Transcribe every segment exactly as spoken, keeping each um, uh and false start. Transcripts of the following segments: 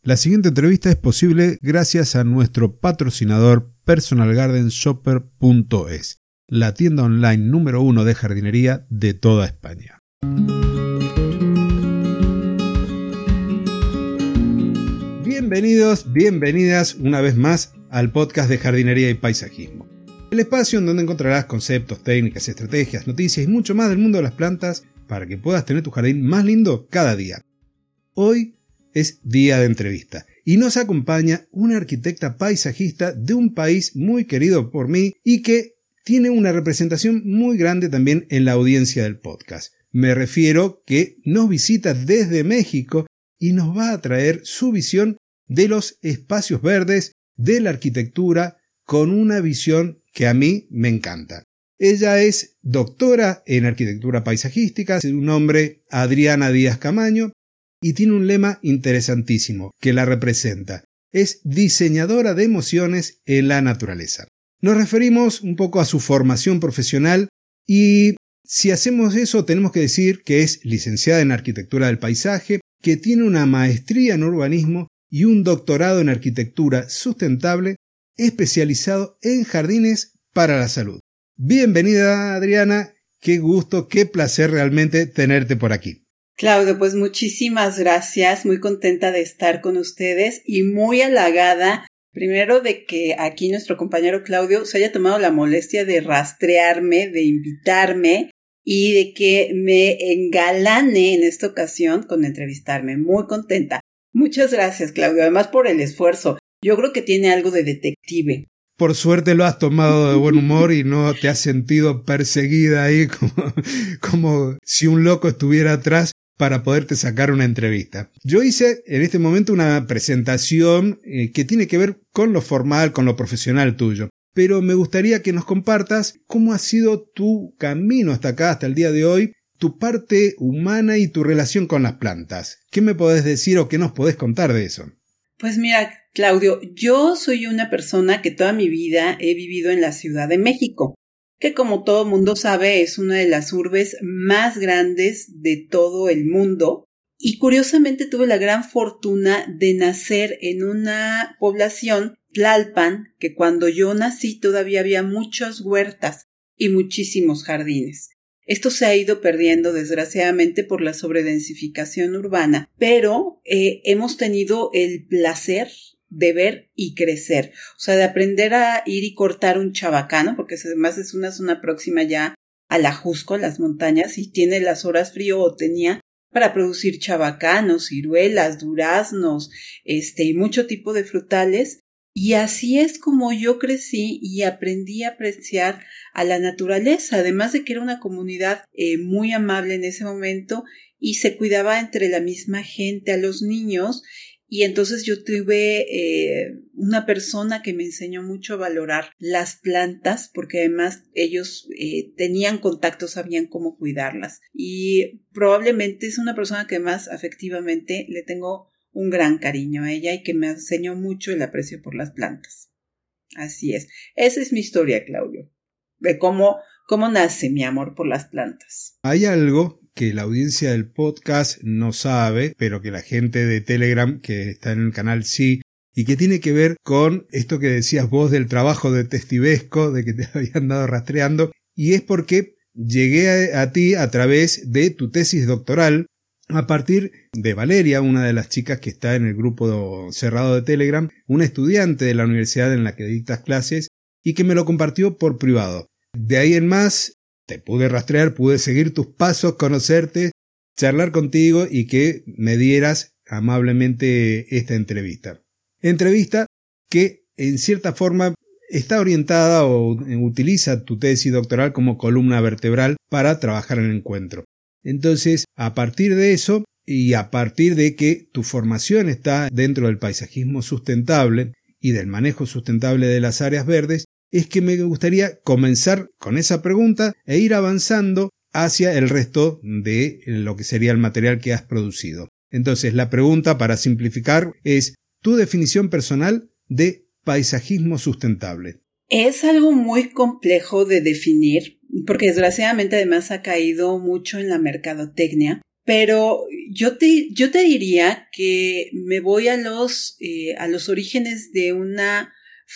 La siguiente entrevista es posible gracias a nuestro patrocinador personal garden shopper punto es, la tienda online número uno de jardinería de toda España. Bienvenidos, bienvenidas una vez más al podcast de jardinería y paisajismo. El espacio en donde encontrarás conceptos, técnicas, estrategias, noticias y mucho más del mundo de las plantas para que puedas tener tu jardín más lindo cada día. Hoy es día de entrevista y nos acompaña una arquitecta paisajista de un país muy querido por mí y que tiene una representación muy grande también en la audiencia del podcast. Me refiero que nos visita desde México y nos va a traer su visión de los espacios verdes, de la arquitectura, con una visión que a mí me encanta. Ella es doctora en arquitectura paisajística, su nombre Adriana Díaz Camaño, y tiene un lema interesantísimo que la representa. Es diseñadora de emociones en la naturaleza. Nos referimos un poco a su formación profesional y si hacemos eso tenemos que decir que es licenciada en arquitectura del paisaje, que tiene una maestría en urbanismo y un doctorado en arquitectura sustentable especializado en jardines para la salud. Bienvenida, Adriana, qué gusto, qué placer realmente tenerte por aquí. Claudio, pues muchísimas gracias, muy contenta de estar con ustedes y muy halagada, primero de que aquí nuestro compañero Claudio se haya tomado la molestia de rastrearme, de invitarme y de que me engalane en esta ocasión con entrevistarme, muy contenta. Muchas gracias, Claudio, además por el esfuerzo, yo creo que tiene algo de detective. Por suerte lo has tomado de buen humor y no te has sentido perseguida ahí como, como si un loco estuviera atrás para poderte sacar una entrevista. Yo hice en este momento una presentación eh, que tiene que ver con lo formal, con lo profesional tuyo, pero me gustaría que nos compartas cómo ha sido tu camino hasta acá, hasta el día de hoy, tu parte humana y tu relación con las plantas. ¿Qué me podés decir o qué nos podés contar de eso? Pues mira, Claudio, yo soy una persona que toda mi vida he vivido en la Ciudad de México, que como todo mundo sabe es una de las urbes más grandes de todo el mundo y curiosamente tuve la gran fortuna de nacer en una población, Tlalpan, que cuando yo nací todavía había muchas huertas y muchísimos jardines. Esto se ha ido perdiendo desgraciadamente por la sobredensificación urbana, pero eh, hemos tenido el placer de ver y crecer, o sea, de aprender a ir y cortar un chabacano, porque además es una zona próxima ya a la Jusco, a las montañas, y tiene las horas frío o tenía para producir chabacanos, ciruelas, duraznos, este, y mucho tipo de frutales, y así es como yo crecí y aprendí a apreciar a la naturaleza, además de que era una comunidad eh, muy amable en ese momento y se cuidaba entre la misma gente a los niños. Y entonces yo tuve eh, una persona que me enseñó mucho a valorar las plantas, porque además ellos eh, tenían contacto, sabían cómo cuidarlas. Y probablemente es una persona que más afectivamente le tengo un gran cariño a ella y que me enseñó mucho el aprecio por las plantas. Así es. Esa es mi historia, Claudio, de cómo, cómo nace mi amor por las plantas. Hay algo que la audiencia del podcast no sabe, pero que la gente de Telegram que está en el canal sí, y que tiene que ver con esto que decías vos del trabajo de testivesco, de que te habían dado rastreando, y es porque llegué a, a ti a través de tu tesis doctoral, a partir de Valeria, una de las chicas que está en el grupo cerrado de Telegram, una estudiante de la universidad en la que dictas clases, y que me lo compartió por privado. De ahí en más, te pude rastrear, pude seguir tus pasos, conocerte, charlar contigo y que me dieras amablemente esta entrevista. Entrevista que en cierta forma está orientada o utiliza tu tesis doctoral como columna vertebral para trabajar en el encuentro. Entonces, a partir de eso y a partir de que tu formación está dentro del paisajismo sustentable y del manejo sustentable de las áreas verdes, es que me gustaría comenzar con esa pregunta e ir avanzando hacia el resto de lo que sería el material que has producido. Entonces, la pregunta, para simplificar, es tu definición personal de paisajismo sustentable. Es algo muy complejo de definir, porque desgraciadamente además ha caído mucho en la mercadotecnia, Pero yo te, yo te diría que me voy a los, eh, a los orígenes de una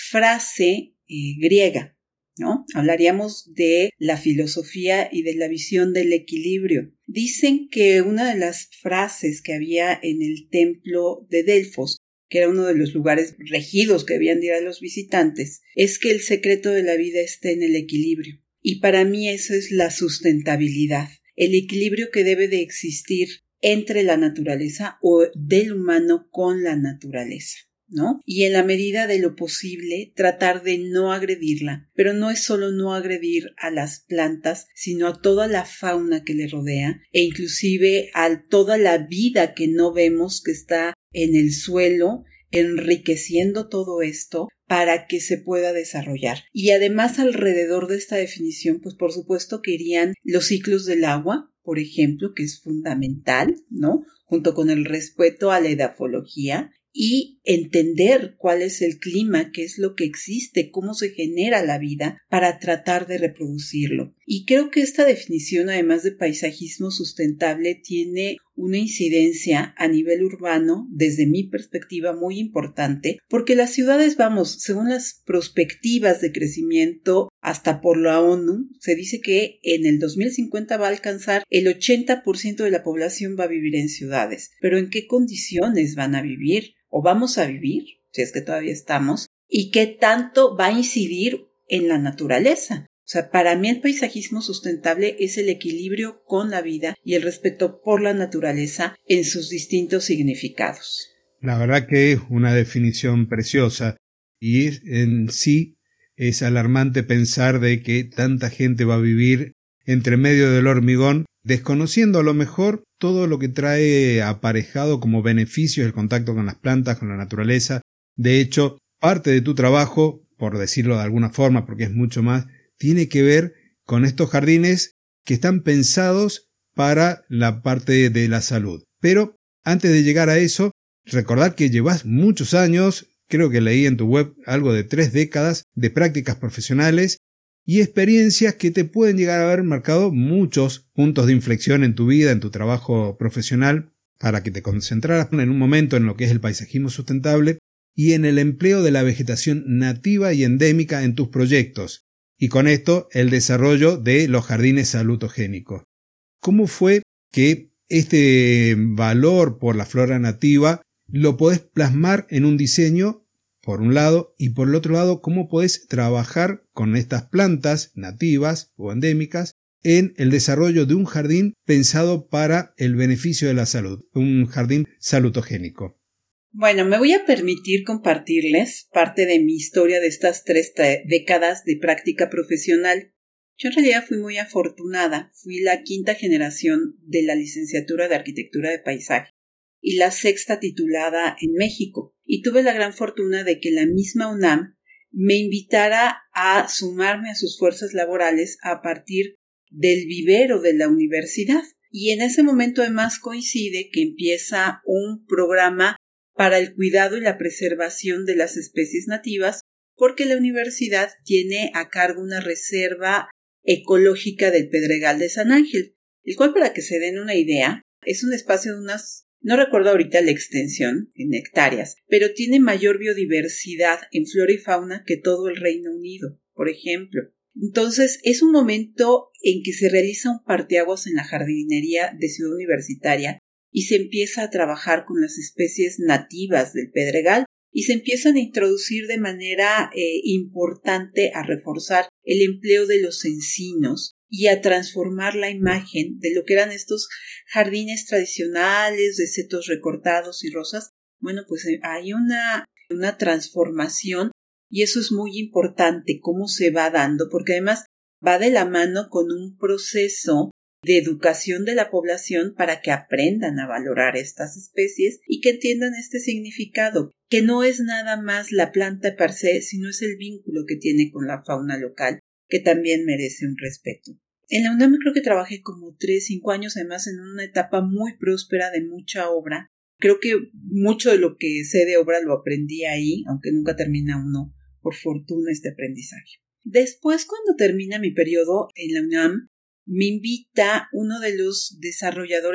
frase eh, griega, ¿no? Hablaríamos de la filosofía y de la visión del equilibrio. Dicen que una de las frases que había en el templo de Delfos, que era uno de los lugares regidos que debían ir a los visitantes, es que el secreto de la vida está en el equilibrio. Y para mí eso es la sustentabilidad, el equilibrio que debe de existir entre la naturaleza o del humano con la naturaleza, ¿no? Y en la medida de lo posible tratar de no agredirla, pero no es solo no agredir a las plantas, sino a toda la fauna que le rodea e inclusive a toda la vida que no vemos que está en el suelo, enriqueciendo todo esto para que se pueda desarrollar. Y además alrededor de esta definición, pues por supuesto que irían los ciclos del agua, por ejemplo, que es fundamental, ¿no? Junto con el respeto a la edafología y entender cuál es el clima, qué es lo que existe, cómo se genera la vida para tratar de reproducirlo. Y creo que esta definición, además de paisajismo sustentable, tiene una incidencia a nivel urbano, desde mi perspectiva, muy importante, porque las ciudades, vamos, según las perspectivas de crecimiento, hasta por la ONU, se dice que en el dos mil cincuenta va a alcanzar el ochenta por ciento de la población va a vivir en ciudades. Pero ¿en qué condiciones van a vivir? ¿O vamos a vivir? Si es que todavía estamos. ¿Y qué tanto va a incidir en la naturaleza? O sea, para mí el paisajismo sustentable es el equilibrio con la vida y el respeto por la naturaleza en sus distintos significados. La verdad que es una definición preciosa y en sí es alarmante pensar de que tanta gente va a vivir entre medio del hormigón, desconociendo a lo mejor todo lo que trae aparejado como beneficios el contacto con las plantas, con la naturaleza. De hecho, parte de tu trabajo, por decirlo de alguna forma, porque es mucho más, tiene que ver con estos jardines que están pensados para la parte de la salud. Pero antes de llegar a eso, recordad que llevas muchos años, creo que leí en tu web algo de tres décadas de prácticas profesionales y experiencias que te pueden llegar a haber marcado muchos puntos de inflexión en tu vida, en tu trabajo profesional, para que te concentraras en un momento en lo que es el paisajismo sustentable y en el empleo de la vegetación nativa y endémica en tus proyectos, y con esto el desarrollo de los jardines salutogénicos. ¿Cómo fue que este valor por la flora nativa lo podés plasmar en un diseño, por un lado, y por el otro lado, cómo podés trabajar con estas plantas nativas o endémicas en el desarrollo de un jardín pensado para el beneficio de la salud, un jardín salutogénico? Bueno, me voy a permitir compartirles parte de mi historia de estas tres décadas de práctica profesional. Yo en realidad fui muy afortunada, fui la quinta generación de la licenciatura de Arquitectura de Paisaje y la sexta titulada en México, y tuve la gran fortuna de que la misma UNAM me invitara a sumarme a sus fuerzas laborales a partir del vivero de la universidad. Y en ese momento además coincide que empieza un programa para el cuidado y la preservación de las especies nativas, porque la universidad tiene a cargo una reserva ecológica del Pedregal de San Ángel, el cual, para que se den una idea, es un espacio de unas, no recuerdo ahorita la extensión en hectáreas, pero tiene mayor biodiversidad en flora y fauna que todo el Reino Unido, por ejemplo. Entonces, es un momento en que se realiza un parteaguas en la jardinería de Ciudad Universitaria y se empieza a trabajar con las especies nativas del Pedregal y se empiezan a introducir de manera eh, importante a reforzar el empleo de los encinos y a transformar la imagen de lo que eran estos jardines tradicionales de setos recortados y rosas. Bueno, pues hay una, una transformación y eso es muy importante, cómo se va dando, porque además va de la mano con un proceso de educación de la población para que aprendan a valorar estas especies y que entiendan este significado, que no es nada más la planta per se, sino es el vínculo que tiene con la fauna local, que también merece un respeto. En la UNAM creo que trabajé como tres, cinco años, además en una etapa muy próspera de mucha obra. Creo que mucho de lo que sé de obra lo aprendí ahí, aunque nunca termina uno, por fortuna, este aprendizaje. Después, cuando termina mi periodo en la UNAM, me invita uno de los desarrolladores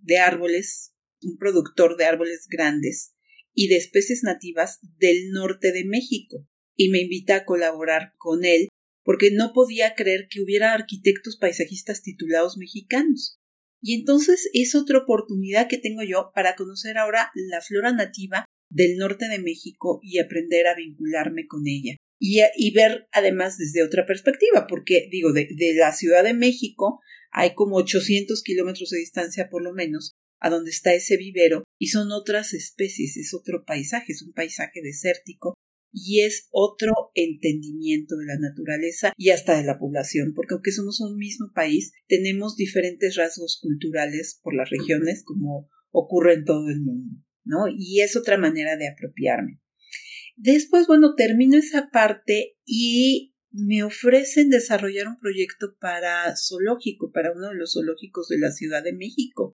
de árboles, un productor de árboles grandes y de especies nativas del norte de México, y me invita a colaborar con él porque no podía creer que hubiera arquitectos paisajistas titulados mexicanos. Y entonces es otra oportunidad que tengo yo para conocer ahora la flora nativa del norte de México y aprender a vincularme con ella. Y, y ver además desde otra perspectiva, porque digo, de, de la Ciudad de México hay como ochocientos kilómetros de distancia por lo menos a donde está ese vivero, y son otras especies, es otro paisaje, es un paisaje desértico y es otro entendimiento de la naturaleza y hasta de la población, porque aunque somos un mismo país, tenemos diferentes rasgos culturales por las regiones, como ocurre en todo el mundo, ¿no? Y es otra manera de apropiarme. Después, bueno, termino esa parte y me ofrecen desarrollar un proyecto para zoológico, para uno de los zoológicos de la Ciudad de México.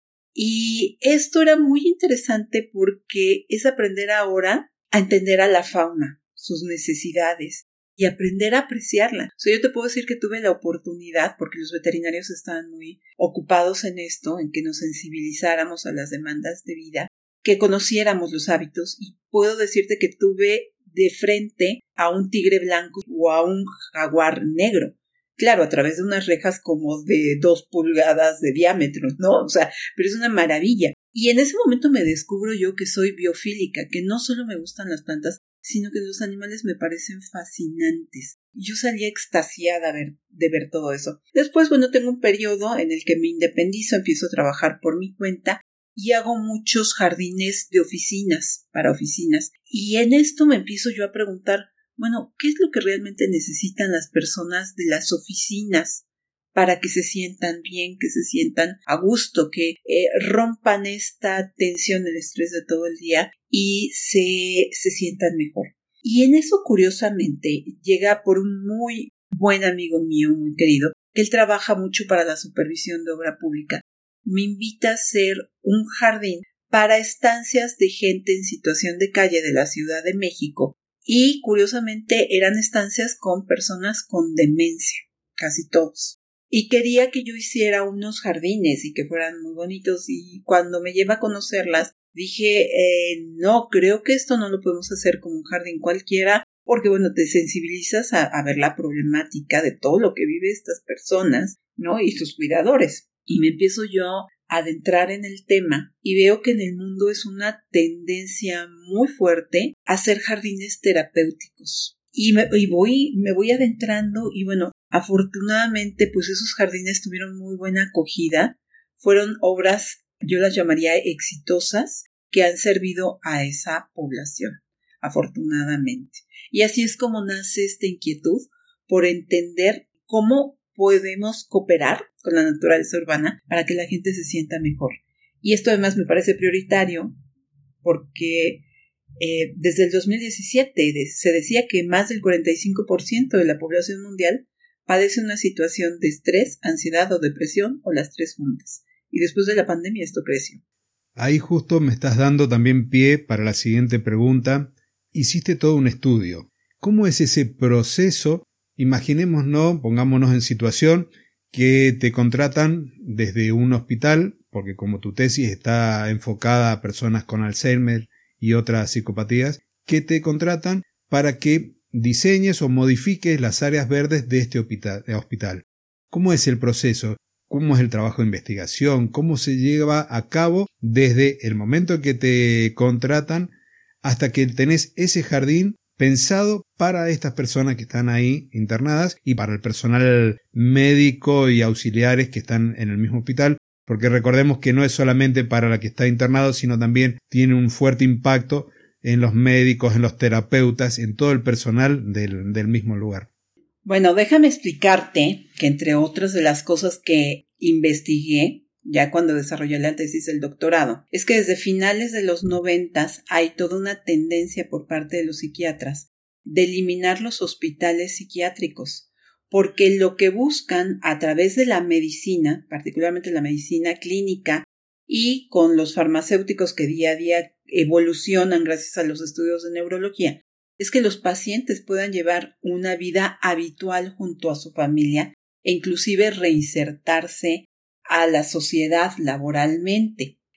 Y esto era muy interesante porque es aprender ahora a entender a la fauna, sus necesidades, y aprender a apreciarla. O sea, yo te puedo decir que tuve la oportunidad, porque los veterinarios estaban muy ocupados en esto, en que nos sensibilizáramos a las demandas de vida, que conociéramos los hábitos, y puedo decirte que tuve de frente a un tigre blanco o a un jaguar negro. Claro, a través de unas rejas como de dos pulgadas de diámetro, ¿no? O sea, pero es una maravilla. Y en ese momento me descubro yo que soy biofílica, que no solo me gustan las plantas, sino que los animales me parecen fascinantes. Yo salía extasiada de ver, de ver todo eso. Después, bueno, tengo un periodo en el que me independizo, empiezo a trabajar por mi cuenta y hago muchos jardines de oficinas, para oficinas. Y en esto me empiezo yo a preguntar, bueno, ¿qué es lo que realmente necesitan las personas de las oficinas para que se sientan bien, que se sientan a gusto, que eh, rompan esta tensión, el estrés de todo el día y se, se sientan mejor? Y en eso, curiosamente, llega por un muy buen amigo mío, muy querido, que él trabaja mucho para la supervisión de obra pública. Me invita a hacer un jardín para estancias de gente en situación de calle de la Ciudad de México. Y curiosamente eran estancias con personas con demencia, casi todos. Y quería que yo hiciera unos jardines y que fueran muy bonitos. Y cuando me lleva a conocerlas, dije, eh, no, creo que esto no lo podemos hacer como un jardín cualquiera, porque bueno, te sensibilizas a, a ver la problemática de todo lo que viven estas personas, ¿no? Y sus cuidadores. Y me empiezo yo a adentrar en el tema y veo que en el mundo es una tendencia muy fuerte a hacer jardines terapéuticos. Y me, y voy, me voy adentrando y bueno, afortunadamente pues esos jardines tuvieron muy buena acogida. Fueron obras, yo las llamaría exitosas, que han servido a esa población, afortunadamente. Y así es como nace esta inquietud por entender cómo podemos cooperar con la naturaleza urbana para que la gente se sienta mejor. Y esto además me parece prioritario porque eh, desde el dos mil diecisiete se decía que más del cuarenta y cinco por ciento de la población mundial padece una situación de estrés, ansiedad o depresión o las tres juntas. Y después de la pandemia esto creció. Ahí justo me estás dando también pie para la siguiente pregunta. Hiciste todo un estudio. ¿Cómo es ese proceso? Imaginémonos, pongámonos en situación que te contratan desde un hospital, porque como tu tesis está enfocada a personas con Alzheimer y otras psicopatías, que te contratan para que diseñes o modifiques las áreas verdes de este hospital. ¿Cómo es el proceso? ¿Cómo es el trabajo de investigación? ¿Cómo se lleva a cabo desde el momento en que te contratan hasta que tenés ese jardín pensado para estas personas que están ahí internadas y para el personal médico y auxiliares que están en el mismo hospital? Porque recordemos que no es solamente para la que está internado, sino también tiene un fuerte impacto en los médicos, en los terapeutas, en todo el personal del, del mismo lugar. Bueno, déjame explicarte que entre otras de las cosas que investigué ya cuando desarrollé la tesis del doctorado, es que desde finales de los noventas hay toda una tendencia por parte de los psiquiatras de eliminar los hospitales psiquiátricos, porque lo que buscan a través de la medicina, particularmente la medicina clínica y con los farmacéuticos que día a día evolucionan gracias a los estudios de neurología, es que los pacientes puedan llevar una vida habitual junto a su familia e inclusive reinsertarse a la sociedad laboralmente.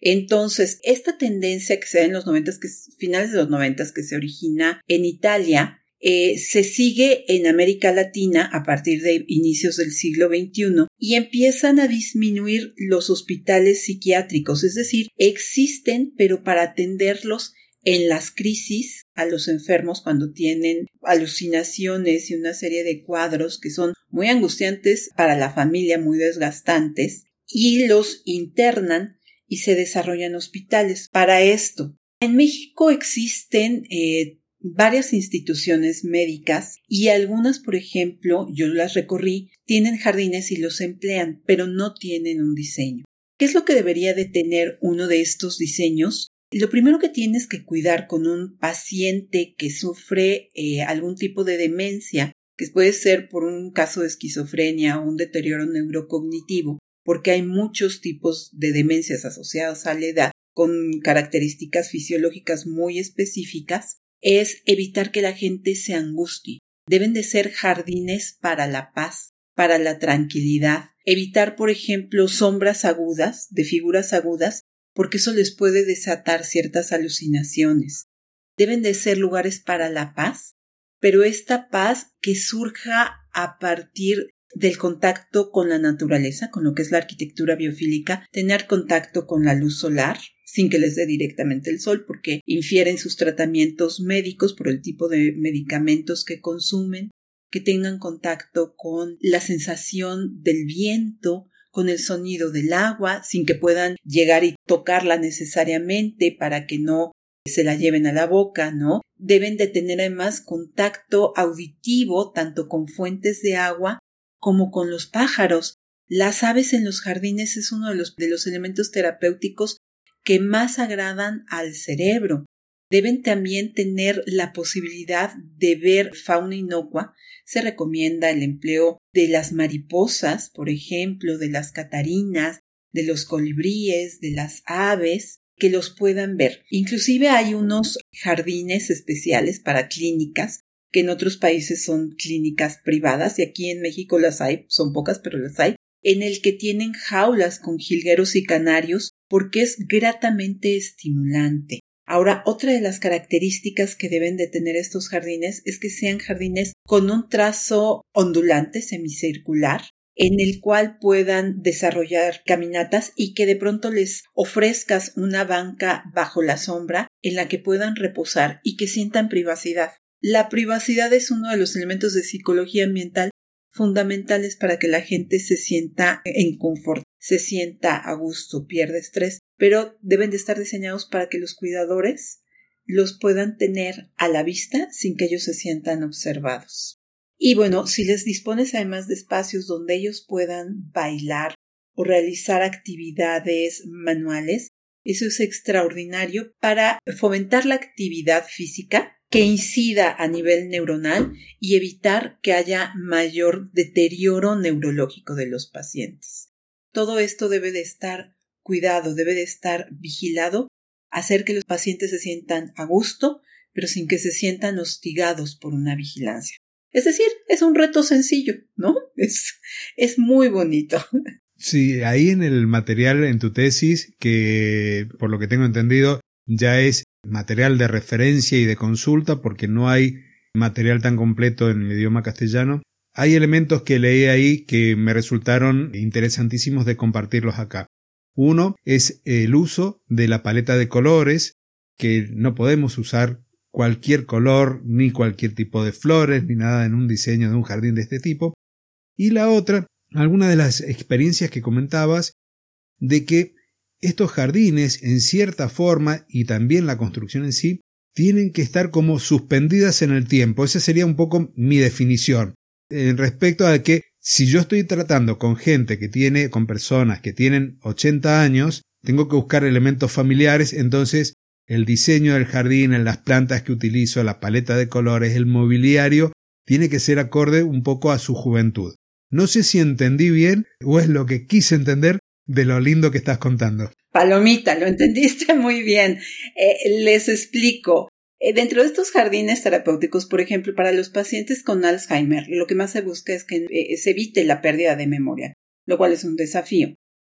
Entonces, esta tendencia que se da en los noventas, que es finales de los noventas, que se origina en Italia, eh, se sigue en América Latina a partir de inicios del siglo veintiuno y empiezan a disminuir los hospitales psiquiátricos, es decir, existen, pero para atenderlos en las crisis a los enfermos cuando tienen alucinaciones y una serie de cuadros que son muy angustiantes para la familia, muy desgastantes, y los internan y se desarrollan hospitales para esto. En México existen eh, varias instituciones médicas y algunas, por ejemplo, yo las recorrí, tienen jardines y los emplean, pero no tienen un diseño. ¿Qué es lo que debería de tener uno de estos diseños? Lo primero que tienes que cuidar con un paciente que sufre eh, algún tipo de demencia, que puede ser por un caso de esquizofrenia o un deterioro neurocognitivo, porque hay muchos tipos de demencias asociadas a la edad con características fisiológicas muy específicas, es evitar que la gente se angustie. Deben de ser jardines para la paz, para la tranquilidad. Evitar, por ejemplo, sombras agudas, de figuras agudas, porque eso les puede desatar ciertas alucinaciones. Deben de ser lugares para la paz, pero esta paz que surja a partir del contacto con la naturaleza, con lo que es la arquitectura biofílica, tener contacto con la luz solar, sin que les dé directamente el sol, porque infieren sus tratamientos médicos por el tipo de medicamentos que consumen, que tengan contacto con la sensación del viento, con el sonido del agua, sin que puedan llegar y tocarla necesariamente para que no se la lleven a la boca, ¿no? Deben de tener además contacto auditivo tanto con fuentes de agua como con los pájaros. Las aves en los jardines es uno de los, de los elementos terapéuticos que más agradan al cerebro. Deben también tener la posibilidad de ver fauna inocua. Se recomienda el empleo de las mariposas, por ejemplo, de las catarinas, de los colibríes, de las aves, que los puedan ver. Inclusive hay unos jardines especiales para clínicas, que en otros países son clínicas privadas, y aquí en México las hay, son pocas, pero las hay, en el que tienen jaulas con jilgueros y canarios, porque es gratamente estimulante. Ahora, otra de las características que deben de tener estos jardines es que sean jardines con un trazo ondulante, semicircular, en el cual puedan desarrollar caminatas y que de pronto les ofrezcas una banca bajo la sombra en la que puedan reposar y que sientan privacidad. La privacidad es uno de los elementos de psicología ambiental fundamentales para que la gente se sienta en confort, se sienta a gusto, pierda estrés, pero deben de estar diseñados para que los cuidadores los puedan tener a la vista sin que ellos se sientan observados. Y bueno, si les dispones además de espacios donde ellos puedan bailar o realizar actividades manuales, eso es extraordinario para fomentar la actividad física que incida a nivel neuronal y evitar que haya mayor deterioro neurológico de los pacientes. Todo esto debe de estar cuidado, debe de estar vigilado, hacer que los pacientes se sientan a gusto, pero sin que se sientan hostigados por una vigilancia. Es decir, es un reto sencillo, ¿no? Es, es muy bonito. Sí, ahí en el material, en tu tesis, que por lo que tengo entendido ya es material de referencia y de consulta porque no hay material tan completo en el idioma castellano, hay elementos que leí ahí que me resultaron interesantísimos de compartirlos acá. Uno es el uso de la paleta de colores, que no podemos usar cualquier color, ni cualquier tipo de flores, ni nada en un diseño de un jardín de este tipo. Y la otra, alguna de las experiencias que comentabas, de que estos jardines, en cierta forma, y también la construcción en sí, tienen que estar como suspendidas en el tiempo. Esa sería un poco mi definición. En respecto a que si yo estoy tratando con gente que tiene, con personas que tienen ochenta años, tengo que buscar elementos familiares, entonces el diseño del jardín, en las plantas que utilizo, la paleta de colores, el mobiliario, tiene que ser acorde un poco a su juventud. No sé si entendí bien o es lo que quise entender de lo lindo que estás contando. Palomita, lo entendiste muy bien. Eh, les explico. Eh, dentro de estos jardines terapéuticos, por ejemplo, para los pacientes con Alzheimer, lo que más se busca es que eh, se evite la pérdida de memoria, lo cual es un desafío.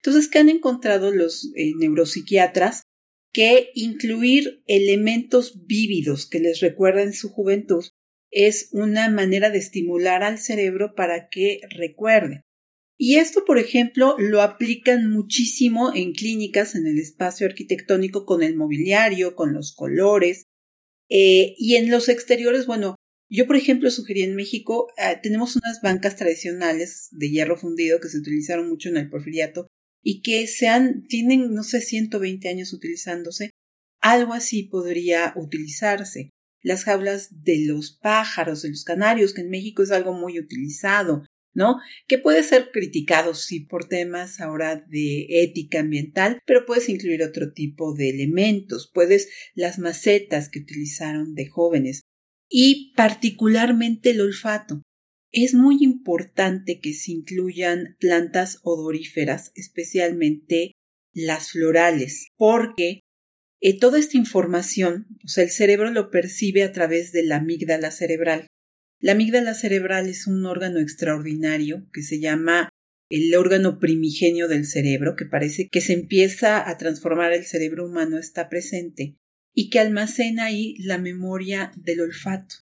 Entonces, ¿qué han encontrado los eh, neuropsiquiatras? Que incluir elementos vívidos que les recuerden su juventud es una manera de estimular al cerebro para que recuerde. Y esto, por ejemplo, lo aplican muchísimo en clínicas, en el espacio arquitectónico, con el mobiliario, con los colores. Eh, y en los exteriores, bueno, yo, por ejemplo, sugerí en México, eh, tenemos unas bancas tradicionales de hierro fundido que se utilizaron mucho en el Porfiriato y que se han, tienen, no sé, ciento veinte años utilizándose. Algo así podría utilizarse. Las jaulas de los pájaros, de los canarios, que en México es algo muy utilizado, ¿no? Que puede ser criticado, sí, por temas ahora de ética ambiental, pero puedes incluir otro tipo de elementos. Puedes, las macetas que utilizaron de jóvenes. Y particularmente el olfato. Es muy importante que se incluyan plantas odoríferas, especialmente las florales, porque eh, toda esta información, o sea, el cerebro lo percibe a través de la amígdala cerebral. La amígdala cerebral es un órgano extraordinario que se llama el órgano primigenio del cerebro, que parece que se empieza a transformar el cerebro humano, está presente, y que almacena ahí la memoria del olfato.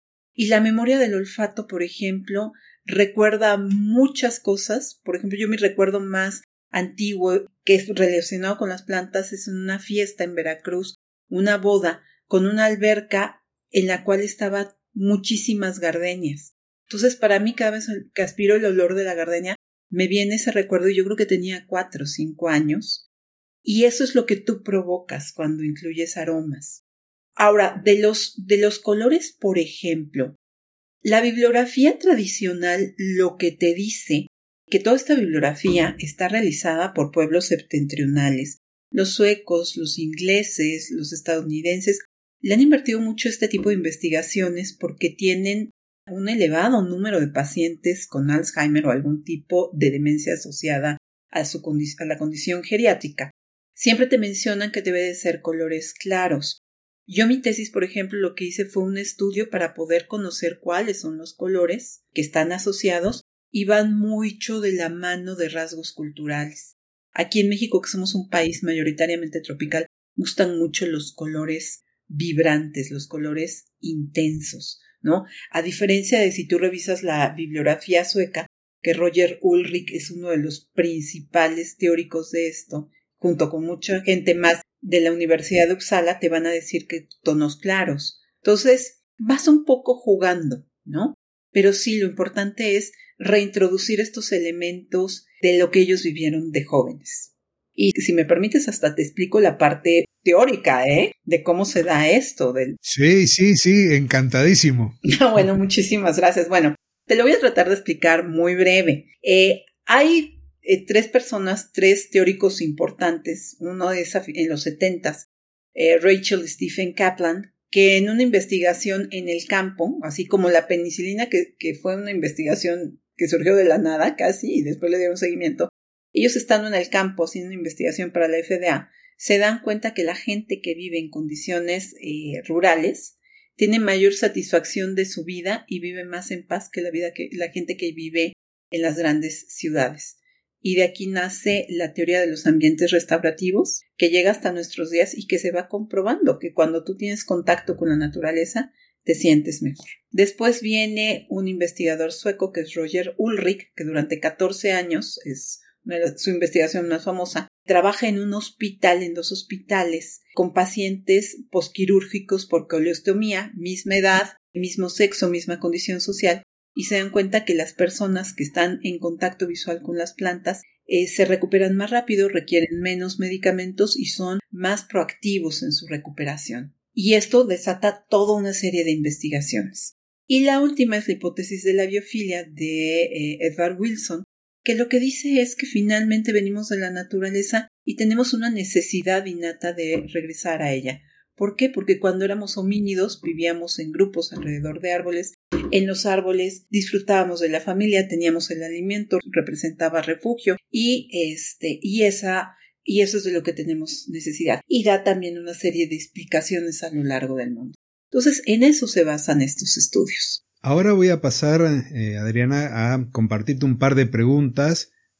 Y la memoria del olfato, por ejemplo, recuerda muchas cosas. Por ejemplo, yo mi recuerdo más antiguo que es relacionado con las plantas es una fiesta en Veracruz, una boda con una alberca en la cual estaban muchísimas gardenias. Entonces, para mí, cada vez que aspiro el olor de la gardenia, me viene ese recuerdo y yo creo que tenía cuatro o cinco años. Y eso es lo que tú provocas cuando incluyes aromas. Ahora, de los, de los colores, por ejemplo, la bibliografía tradicional lo que te dice que toda esta bibliografía está realizada por pueblos septentrionales. Los suecos, los ingleses, los estadounidenses le han invertido mucho este tipo de investigaciones porque tienen un elevado número de pacientes con Alzheimer o algún tipo de demencia asociada a, su condi- a la condición geriátrica. Siempre te mencionan que debe de ser colores claros. Yo mi tesis, por ejemplo, lo que hice fue un estudio para poder conocer cuáles son los colores que están asociados y van mucho de la mano de rasgos culturales. Aquí en México, que somos un país mayoritariamente tropical, gustan mucho los colores vibrantes, los colores intensos, ¿no? A diferencia de si tú revisas la bibliografía sueca, que Roger Ulrich es uno de los principales teóricos de esto, junto con mucha gente más de la Universidad de Uppsala, te van a decir que tonos claros. Entonces, vas un poco jugando, ¿no? Pero sí, lo importante es reintroducir estos elementos de lo que ellos vivieron de jóvenes. Y si me permites, hasta te explico la parte teórica, ¿eh? De cómo se da esto. Del... Sí, sí, sí, encantadísimo. Bueno, muchísimas gracias. Bueno, te lo voy a tratar de explicar muy breve. Eh, hay Eh, tres personas, tres teóricos importantes, uno es en los setentas, eh, Rachel Stephen Kaplan, que en una investigación en el campo, así como la penicilina, que, que fue una investigación que surgió de la nada casi y después le dieron seguimiento, ellos estando en el campo haciendo una investigación para la F D A, se dan cuenta que la gente que vive en condiciones eh, rurales tiene mayor satisfacción de su vida y vive más en paz que la, vida que la gente que vive en las grandes ciudades. Y de aquí nace la teoría de los ambientes restaurativos, que llega hasta nuestros días y que se va comprobando que cuando tú tienes contacto con la naturaleza, te sientes mejor. Después viene un investigador sueco que es Roger Ulrich, que durante catorce años, es una de su investigación más famosa, trabaja en un hospital, en dos hospitales, con pacientes posquirúrgicos por coleostomía, misma edad, mismo sexo, misma condición social, y se dan cuenta que las personas que están en contacto visual con las plantas eh, se recuperan más rápido, requieren menos medicamentos y son más proactivos en su recuperación. Y esto desata toda una serie de investigaciones. Y la última es la hipótesis de la biofilia de eh, Edward Wilson, que lo que dice es que finalmente venimos de la naturaleza y tenemos una necesidad innata de regresar a ella. ¿Por qué? Porque cuando éramos homínidos vivíamos en grupos alrededor de árboles. En los árboles disfrutábamos de la familia, teníamos el alimento, representaba refugio y este y esa y eso es de lo que tenemos necesidad. Y da también una serie de explicaciones a lo largo del mundo. Entonces, en eso se basan estos estudios. Ahora voy a pasar, eh, Adriana, a compartirte un par de preguntas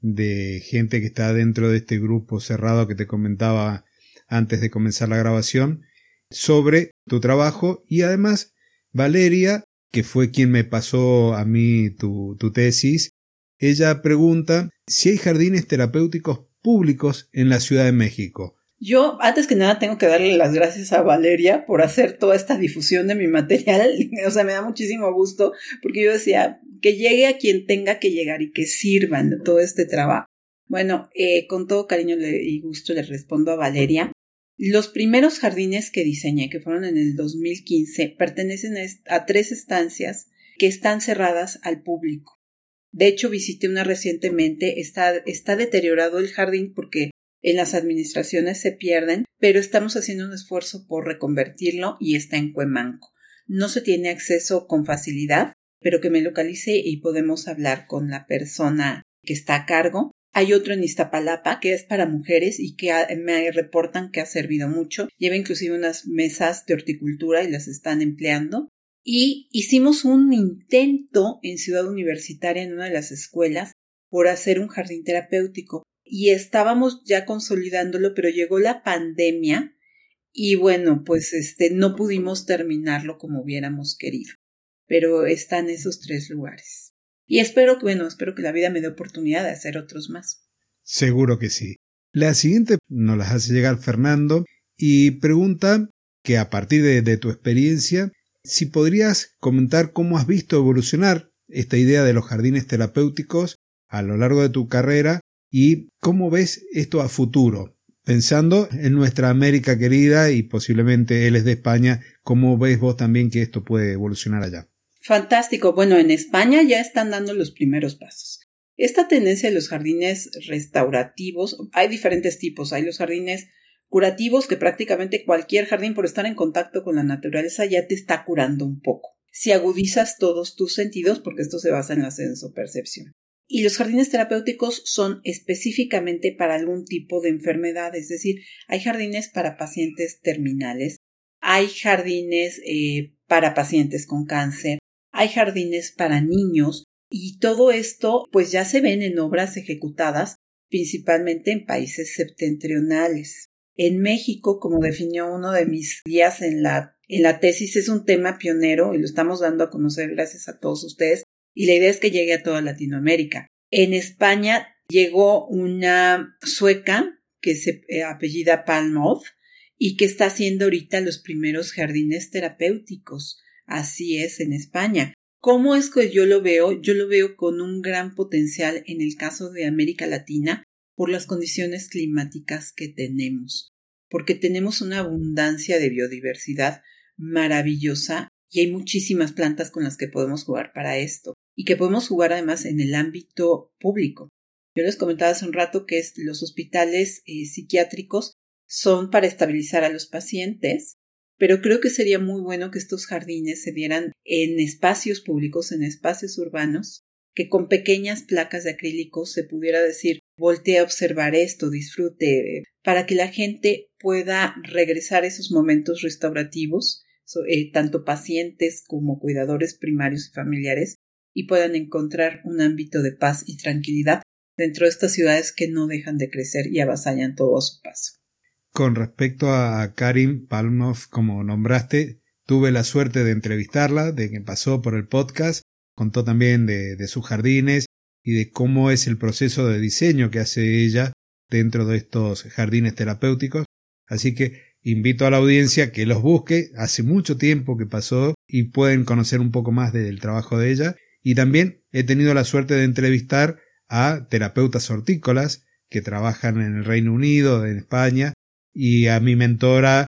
de gente que está dentro de este grupo cerrado que te comentaba antes de comenzar la grabación, sobre tu trabajo. Y además Valeria, que fue quien me pasó a mí tu, tu tesis, ella pregunta si hay jardines terapéuticos públicos en la Ciudad de México. Yo, antes que nada, tengo que darle las gracias a Valeria por hacer toda esta difusión de mi material. O sea, me da muchísimo gusto, porque yo decía que llegue a quien tenga que llegar y que sirvan de todo este trabajo. Bueno, eh, con todo cariño y gusto le respondo a Valeria. Los primeros jardines que diseñé, que fueron en el dos mil quince, pertenecen a, a tres estancias que están cerradas al público. De hecho, visité una recientemente, está, está deteriorado el jardín porque en las administraciones se pierden, pero estamos haciendo un esfuerzo por reconvertirlo y está en Cuemanco. No se tiene acceso con facilidad, pero que me localice y podemos hablar con la persona que está a cargo. Hay otro en Iztapalapa que es para mujeres y que me reportan que ha servido mucho. Lleva inclusive unas mesas de horticultura y las están empleando. Y hicimos un intento en Ciudad Universitaria en una de las escuelas por hacer un jardín terapéutico. Y estábamos ya consolidándolo, pero llegó la pandemia y bueno, pues este no pudimos terminarlo como hubiéramos querido. Pero están esos tres lugares. Y espero que, bueno, espero que la vida me dé oportunidad de hacer otros más. Seguro que sí. La siguiente nos las hace llegar Fernando y pregunta que a partir de, de tu experiencia, si podrías comentar cómo has visto evolucionar esta idea de los jardines terapéuticos a lo largo de tu carrera. ¿Y cómo ves esto a futuro? Pensando en nuestra América querida y posiblemente él es de España, ¿cómo ves vos también que esto puede evolucionar allá? Fantástico. Bueno, en España ya están dando los primeros pasos. Esta tendencia de los jardines restaurativos, hay diferentes tipos. Hay los jardines curativos, que prácticamente cualquier jardín por estar en contacto con la naturaleza ya te está curando un poco. Si agudizas todos tus sentidos, porque esto se basa en la sensopercepción. Y los jardines terapéuticos son específicamente para algún tipo de enfermedad, es decir, hay jardines para pacientes terminales, hay jardines eh, para pacientes con cáncer, hay jardines para niños y todo esto pues ya se ven en obras ejecutadas principalmente en países septentrionales. En México, como definió uno de mis guías en la, en la tesis, es un tema pionero y lo estamos dando a conocer gracias a todos ustedes. Y la idea es que llegue a toda Latinoamérica. En España llegó una sueca que se eh, apellida Palmov y que está haciendo ahorita los primeros jardines terapéuticos. Así es en España. ¿Cómo es que yo lo veo? Yo lo veo con un gran potencial en el caso de América Latina por las condiciones climáticas que tenemos. Porque tenemos una abundancia de biodiversidad maravillosa y hay muchísimas plantas con las que podemos jugar para esto. Y que podemos jugar además en el ámbito público. Yo les comentaba hace un rato que es, los hospitales eh, psiquiátricos son para estabilizar a los pacientes, pero creo que sería muy bueno que estos jardines se dieran en espacios públicos, en espacios urbanos, que con pequeñas placas de acrílico se pudiera decir, voltea a observar esto, disfrute, para que la gente pueda regresar a esos momentos restaurativos, so, eh, tanto pacientes como cuidadores primarios y familiares, y puedan encontrar un ámbito de paz y tranquilidad dentro de estas ciudades que no dejan de crecer y avasallan todo a su paso. Con respecto a Karin Palmov, como nombraste, tuve la suerte de entrevistarla, de que pasó por el podcast, contó también de, de sus jardines y de cómo es el proceso de diseño que hace ella dentro de estos jardines terapéuticos. Así que invito a la audiencia que los busque, hace mucho tiempo que pasó y pueden conocer un poco más del trabajo de ella. Y también he tenido la suerte de entrevistar a terapeutas hortícolas que trabajan en el Reino Unido, en España, y a mi mentora,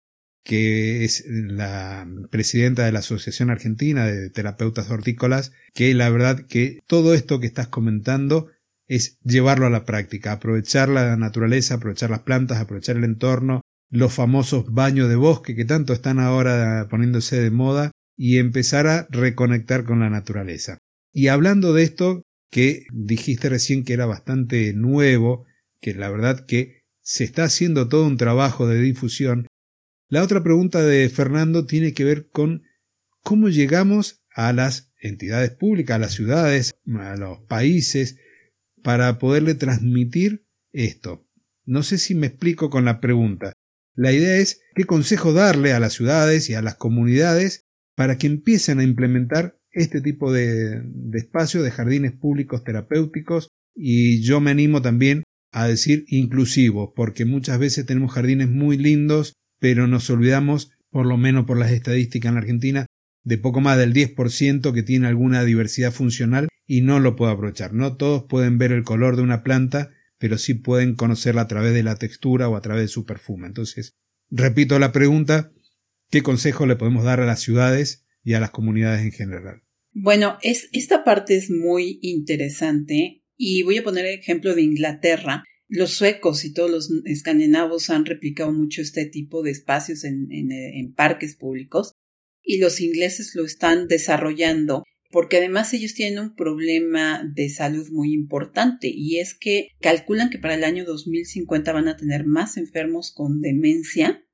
que es la presidenta de la Asociación Argentina de Terapeutas Hortícolas, que la verdad que todo esto que estás comentando es llevarlo a la práctica, aprovechar la naturaleza, aprovechar las plantas, aprovechar el entorno, los famosos baños de bosque que tanto están ahora poniéndose de moda, y empezar a reconectar con la naturaleza. Y hablando de esto, que dijiste recién que era bastante nuevo, que la verdad que se está haciendo todo un trabajo de difusión, la otra pregunta de Fernando tiene que ver con cómo llegamos a las entidades públicas, a las ciudades, a los países, para poderle transmitir esto. No sé si me explico con la pregunta. La idea es qué consejo darle a las ciudades y a las comunidades para que empiecen a implementar este tipo de, de espacios, de jardines públicos terapéuticos, y yo me animo también a decir inclusivos, porque muchas veces tenemos jardines muy lindos, pero nos olvidamos, por lo menos por las estadísticas en la Argentina, de poco más del diez por ciento que tiene alguna diversidad funcional y no lo puede aprovechar. No todos pueden ver el color de una planta, pero sí pueden conocerla a través de la textura o a través de su perfume. Entonces, repito la pregunta, ¿qué consejo le podemos dar a las ciudades y a las comunidades en general? Bueno, es, esta parte es muy interesante y voy a poner el ejemplo de Inglaterra. Los suecos y todos los escandinavos han replicado mucho este tipo de espacios en, en, en parques públicos y los ingleses lo están desarrollando porque además ellos tienen un problema de salud muy importante y es que calculan que para el año dos mil cincuenta van a tener más enfermos con demencia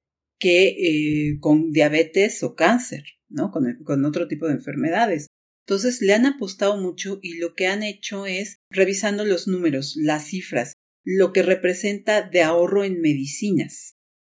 que eh, con diabetes o cáncer, ¿no? Con, con otro tipo de enfermedades. Entonces le han apostado mucho y lo que han hecho es revisando los números, las cifras, lo que representa de ahorro en medicinas.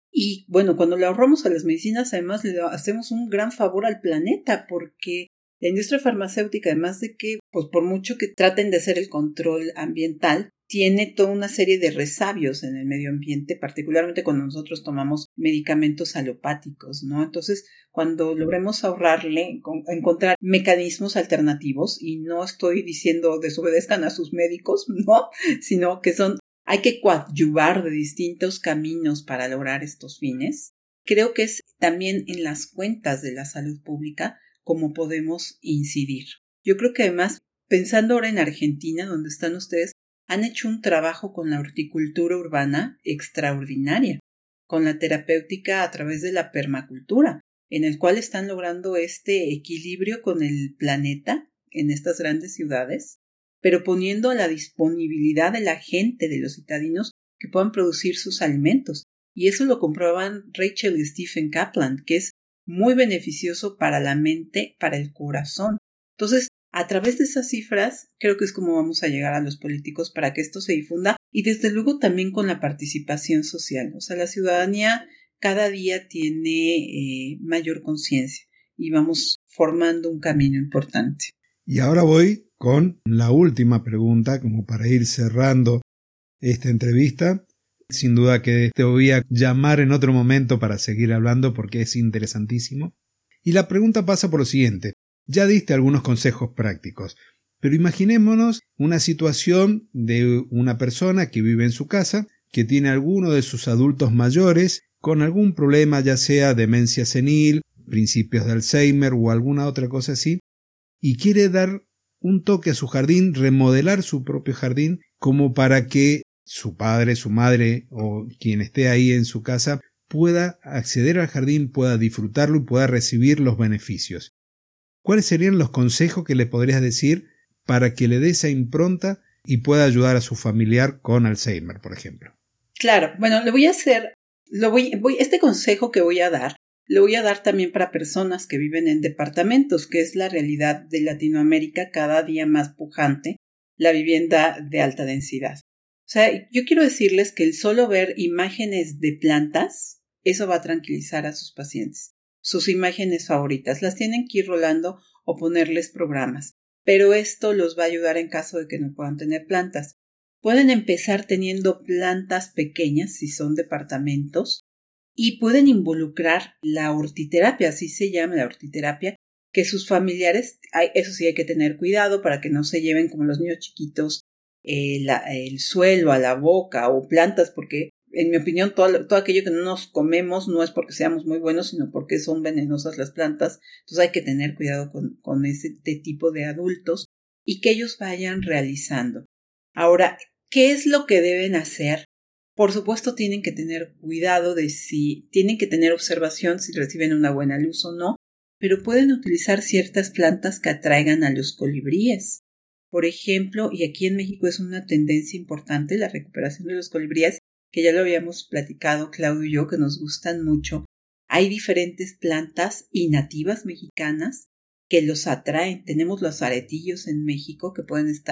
Y bueno, cuando le ahorramos a las medicinas, además le hacemos un gran favor al planeta porque la industria farmacéutica, además de que, pues por mucho que traten de hacer el control ambiental, tiene toda una serie de resabios en el medio ambiente, particularmente cuando nosotros tomamos medicamentos alopáticos, ¿no? Entonces, cuando logremos ahorrarle, encontrar mecanismos alternativos, y no estoy diciendo desobedezcan a sus médicos, ¿no? Sino que son, hay que coadyuvar de distintos caminos para lograr estos fines. Creo que es también en las cuentas de la salud pública como podemos incidir. Yo creo que además, pensando ahora en Argentina, donde están ustedes, han hecho un trabajo con la horticultura urbana extraordinaria, con la terapéutica a través de la permacultura, en el cual están logrando este equilibrio con el planeta en estas grandes ciudades, pero poniendo a la disponibilidad de la gente, de los citadinos, que puedan producir sus alimentos. Y eso lo comprueban Rachel y Stephen Kaplan, que es muy beneficioso para la mente, para el corazón. Entonces, a través de esas cifras, creo que es como vamos a llegar a los políticos para que esto se difunda y desde luego también con la participación social. O sea, la ciudadanía cada día tiene eh, mayor conciencia y vamos formando un camino importante. Y ahora voy con la última pregunta, como para ir cerrando esta entrevista. Sin duda que te voy a llamar en otro momento para seguir hablando porque es interesantísimo. Y la pregunta pasa por lo siguiente. Ya diste algunos consejos prácticos, pero imaginémonos una situación de una persona que vive en su casa, que tiene alguno de sus adultos mayores con algún problema, ya sea demencia senil, principios de Alzheimer o alguna otra cosa así, y quiere dar un toque a su jardín, remodelar su propio jardín, como para que su padre, su madre o quien esté ahí en su casa pueda acceder al jardín, pueda disfrutarlo y pueda recibir los beneficios. ¿Cuáles serían los consejos que le podrías decir para que le dé esa impronta y pueda ayudar a su familiar con Alzheimer, por ejemplo? Claro, bueno, le voy a hacer, lo voy, voy, este consejo que voy a dar, lo voy a dar también para personas que viven en departamentos, que es la realidad de Latinoamérica cada día más pujante, la vivienda de alta densidad. O sea, yo quiero decirles que el solo ver imágenes de plantas, eso va a tranquilizar a sus pacientes. Sus imágenes favoritas, las tienen que ir rolando o ponerles programas, pero esto los va a ayudar en caso de que no puedan tener plantas. Pueden empezar teniendo plantas pequeñas si son departamentos y pueden involucrar la hortiterapia, así se llama la hortiterapia, que sus familiares, eso sí hay que tener cuidado para que no se lleven como los niños chiquitos eh, la, el suelo a la boca o plantas, porque en mi opinión, todo, todo aquello que no nos comemos no es porque seamos muy buenos, sino porque son venenosas las plantas. Entonces hay que tener cuidado con, con ese tipo de adultos y que ellos vayan realizando. Ahora, ¿qué es lo que deben hacer? Por supuesto, tienen que tener cuidado de si, tienen que tener observación si reciben una buena luz o no, pero pueden utilizar ciertas plantas que atraigan a los colibríes. Por ejemplo, y aquí en México es una tendencia importante, la recuperación de los colibríes, que ya lo habíamos platicado Claudio y yo, que nos gustan mucho. Hay diferentes plantas y nativas mexicanas que los atraen. Tenemos los aretillos en México que pueden estar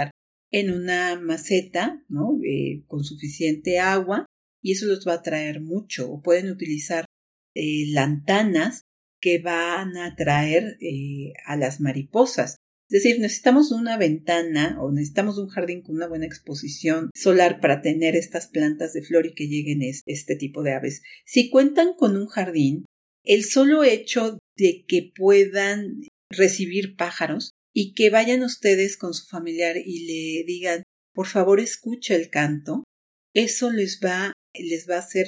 en una maceta, ¿no? Eh, con suficiente agua, y eso los va a atraer mucho. O pueden utilizar eh, lantanas que van a atraer eh, a las mariposas. Es decir, necesitamos una ventana o necesitamos un jardín con una buena exposición solar para tener estas plantas de flor y que lleguen este tipo de aves. Si cuentan con un jardín, el solo hecho de que puedan recibir pájaros y que vayan ustedes con su familiar y le digan, por favor, escucha el canto, eso les va, les va a ser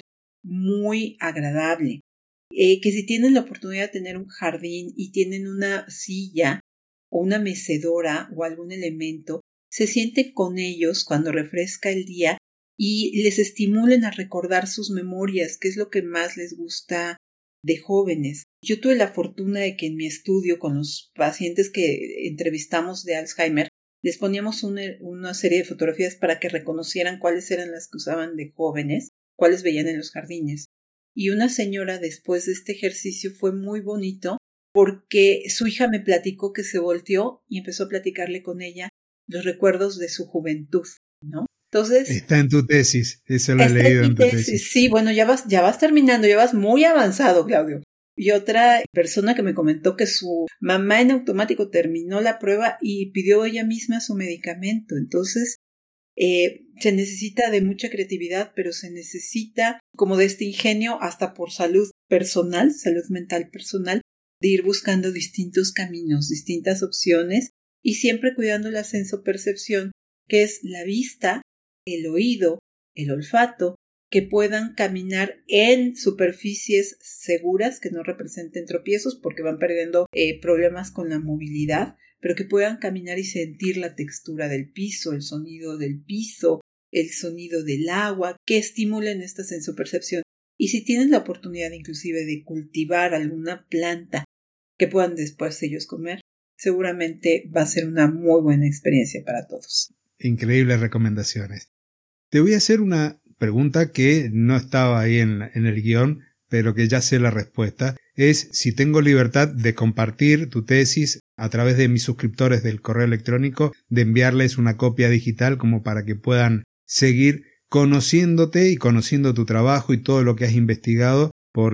muy agradable. Eh, que si tienen la oportunidad de tener un jardín y tienen una silla o una mecedora o algún elemento, se sienten con ellos cuando refresca el día y les estimulen a recordar sus memorias, que es lo que más les gusta de jóvenes. Yo tuve la fortuna de que en mi estudio con los pacientes que entrevistamos de Alzheimer, les poníamos una, una serie de fotografías para que reconocieran cuáles eran las que usaban de jóvenes, cuáles veían en los jardines. Y una señora después de este ejercicio fue muy bonito porque su hija me platicó que se volteó y empezó a platicarle con ella los recuerdos de su juventud, ¿no? Entonces, está en tu tesis, eso lo he leído en, en tu tesis. tesis. Sí, bueno, ya vas, ya vas terminando, ya vas muy avanzado, Claudio. Y otra persona que me comentó que su mamá en automático terminó la prueba y pidió ella misma su medicamento. Entonces, eh, se necesita de mucha creatividad, pero se necesita como de este ingenio hasta por salud personal, salud mental personal, de ir buscando distintos caminos, distintas opciones y siempre cuidando la sensopercepción, que es la vista, el oído, el olfato, que puedan caminar en superficies seguras que no representen tropiezos porque van perdiendo eh, problemas con la movilidad, pero que puedan caminar y sentir la textura del piso, el sonido del piso, el sonido del agua, que estimulen esta sensopercepción. Y si tienen la oportunidad inclusive de cultivar alguna planta que puedan después ellos comer, seguramente va a ser una muy buena experiencia para todos. Increíbles recomendaciones. Te voy a hacer una pregunta que no estaba ahí en, en el guión, pero que ya sé la respuesta. Es si tengo libertad de compartir tu tesis a través de mis suscriptores del correo electrónico, de enviarles una copia digital como para que puedan seguir conociéndote y conociendo tu trabajo y todo lo que has investigado,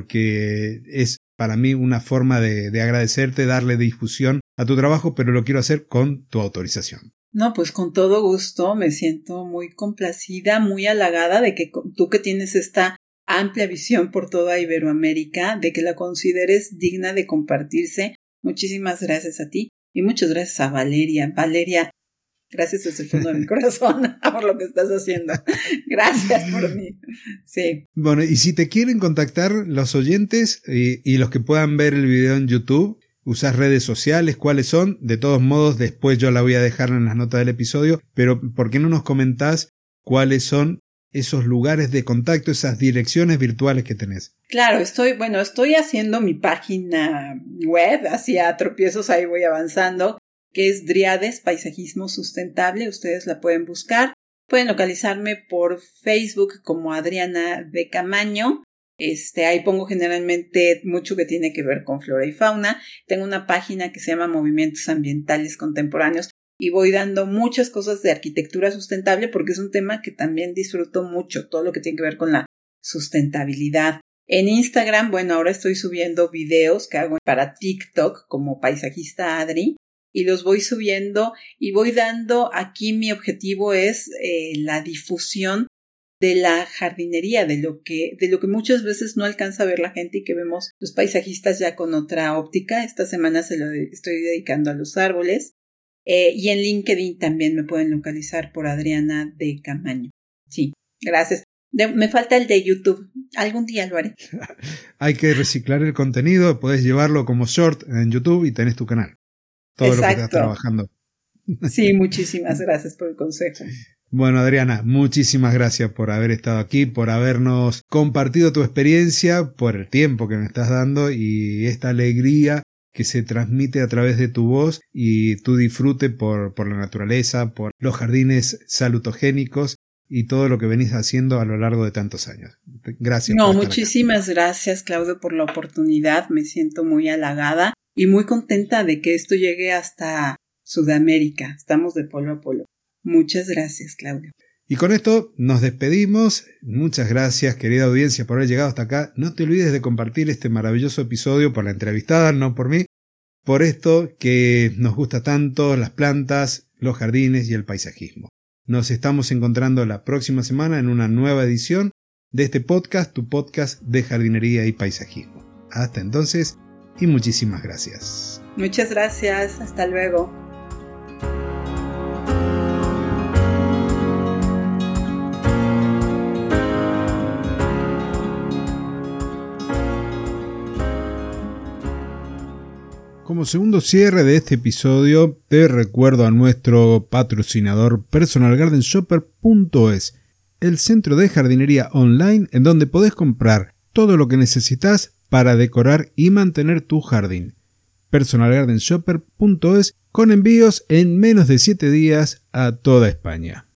porque es para mí una forma de, de agradecerte, darle difusión a tu trabajo, pero lo quiero hacer con tu autorización. No, pues con todo gusto, me siento muy complacida, muy halagada de que tú que tienes esta amplia visión por toda Iberoamérica, de que la consideres digna de compartirse. Muchísimas gracias a ti y muchas gracias a Valeria. Valeria, gracias desde el fondo de mi corazón por lo que estás haciendo. Gracias por mí. Sí. Bueno, y si te quieren contactar los oyentes y, y los que puedan ver el video en YouTube, ¿usás redes sociales? ¿Cuáles son? De todos modos, después yo la voy a dejar en las notas del episodio, pero ¿por qué no nos comentás cuáles son esos lugares de contacto, esas direcciones virtuales que tenés? Claro, estoy, bueno, estoy haciendo mi página web, hacia tropiezos, ahí voy avanzando, que es Dríades Paisajismo Sustentable. Ustedes la pueden buscar. Pueden localizarme por Facebook como Adriana de Camaño. Este, ahí pongo generalmente mucho que tiene que ver con flora y fauna. Tengo una página que se llama Movimientos Ambientales Contemporáneos y voy dando muchas cosas de arquitectura sustentable porque es un tema que también disfruto mucho, todo lo que tiene que ver con la sustentabilidad. En Instagram, bueno, ahora estoy subiendo videos que hago para TikTok como Paisajista Adri y los voy subiendo y voy dando, aquí mi objetivo es eh, la difusión de la jardinería, de lo que, de lo que muchas veces no alcanza a ver la gente y que vemos los paisajistas ya con otra óptica. Esta semana se lo de, estoy dedicando a los árboles. Eh, y en LinkedIn también me pueden localizar por Adriana de Camaño. Sí, gracias. De, me falta el de YouTube. Algún día lo haré. Hay que reciclar el contenido, podés llevarlo como short en YouTube y tenés tu canal. Todo Exacto. Lo que estás trabajando. Sí, muchísimas gracias por el consejo. Bueno, Adriana, muchísimas gracias por haber estado aquí, por habernos compartido tu experiencia, por el tiempo que me estás dando y esta alegría que se transmite a través de tu voz y tu disfrute por, por la naturaleza, por los jardines salutogénicos y todo lo que venís haciendo a lo largo de tantos años. Gracias. No, muchísimas acá. Gracias, Claudio, por la oportunidad. Me siento muy halagada y muy contenta de que esto llegue hasta Sudamérica. Estamos de polo a polo. Muchas gracias, Claudio. Y con esto nos despedimos. Muchas gracias, querida audiencia, por haber llegado hasta acá. No te olvides de compartir este maravilloso episodio por la entrevistada, no por mí, por esto que nos gusta tanto, las plantas, los jardines y el paisajismo. Nos estamos encontrando la próxima semana en una nueva edición de este podcast, tu podcast de jardinería y paisajismo. Hasta entonces y muchísimas gracias. Muchas gracias. Hasta luego. Como segundo cierre de este episodio, te recuerdo a nuestro patrocinador personal garden shopper punto es, el centro de jardinería online en donde podés comprar todo lo que necesitas para decorar y mantener tu jardín. personal garden shopper punto es con envíos en menos de siete días a toda España.